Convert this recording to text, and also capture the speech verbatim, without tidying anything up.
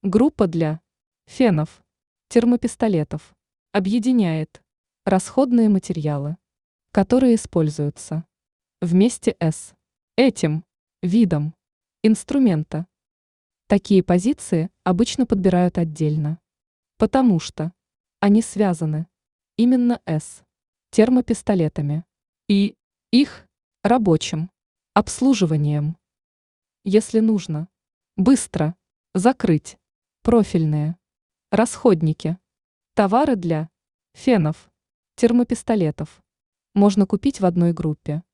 Группа для фенов, термопистолетов объединяет расходные материалы, которые используются вместе с этим видом инструмента. Такие позиции обычно подбирают отдельно, потому что они связаны именно с термопистолетами и их рабочим обслуживанием. Если нужно быстро закрыть профильные расходники, товары для фенов, термопистолетов можно купить в одной группе.